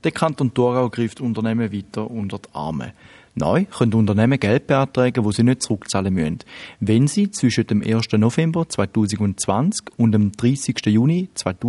Der Kanton Thurgau greift Unternehmen weiter unter die Arme. Neu können Unternehmen Geld beantragen, das sie nicht zurückzahlen müssen, wenn sie zwischen dem 1. November 2020 und dem 30. Juni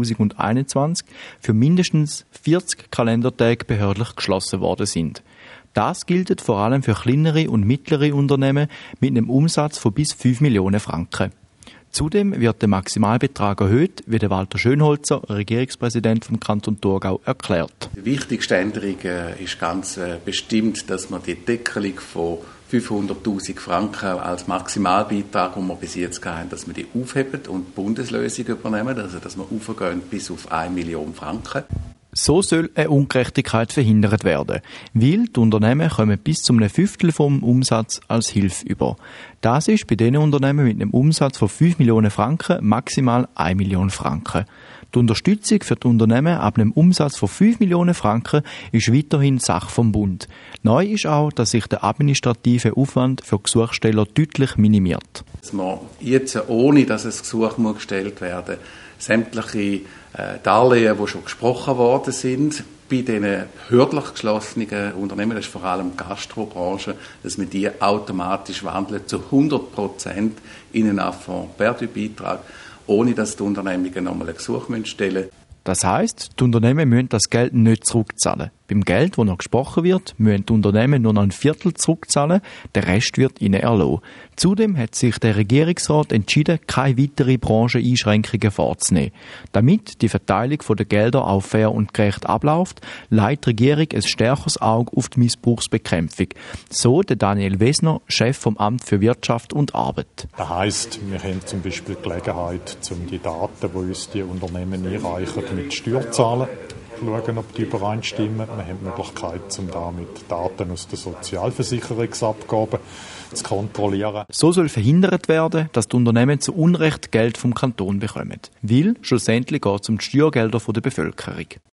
2021 für mindestens 40 Kalendertage behördlich geschlossen worden sind. Das gilt vor allem für kleinere und mittlere Unternehmen mit einem Umsatz von bis 5 Millionen Franken. Zudem wird der Maximalbetrag erhöht, wie der Walter Schönholzer, Regierungspräsident vom Kanton Thurgau, erklärt. Die wichtigste Änderung ist ganz bestimmt, dass man die Deckelung von 500'000 Franken als Maximalbeitrag, den wir bis jetzt hatten, dass wir die aufheben und die Bundeslösung übernehmen, also dass wir aufgehen bis auf 1 Million Franken. So soll eine Ungerechtigkeit verhindert werden, weil die Unternehmen kommen bis zu einem Fünftel vom Umsatz als Hilfe über. Das ist bei den Unternehmen mit einem Umsatz von 5 Millionen Franken maximal 1 Million Franken. Die Unterstützung für die Unternehmen ab einem Umsatz von 5 Millionen Franken ist weiterhin Sache vom Bund. Neu ist auch, dass sich der administrative Aufwand für Gesuchsteller deutlich minimiert. Dass man jetzt, ohne dass ein Gesuch gestellt werden muss, sämtliche Darlehen, die schon gesprochen worden sind, bei diesen behördlich geschlossenen Unternehmen, das ist vor allem die Gastrobranche, dass man die automatisch wandelt zu 100% in einen Affront-Perdu-Beitrag, ohne dass die Unternehmungen nochmal ein Gesuch stellen müssen. Das heisst, die Unternehmen müssen das Geld nicht zurückzahlen. Beim Geld, das noch gesprochen wird, müssen die Unternehmen nur noch ein Viertel zurückzahlen, der Rest wird ihnen erlassen. Zudem hat sich der Regierungsrat entschieden, keine weiteren Brancheneinschränkungen vorzunehmen. Damit die Verteilung der Gelder auch fair und gerecht abläuft, legt die Regierung ein stärkeres Auge auf die Missbrauchsbekämpfung. So der Daniel Wesner, Chef vom Amt für Wirtschaft und Arbeit. Das heisst, wir haben zum Beispiel die Gelegenheit, um die Daten, die uns die Unternehmen einreichen, mit Steuerzahlen schauen, ob die übereinstimmen. Wir haben die Möglichkeit, um damit Daten aus den Sozialversicherungsabgaben zu kontrollieren. So soll verhindert werden, dass die Unternehmen zu Unrecht Geld vom Kanton bekommen. Weil schlussendlich geht es um die Steuergelder der Bevölkerung.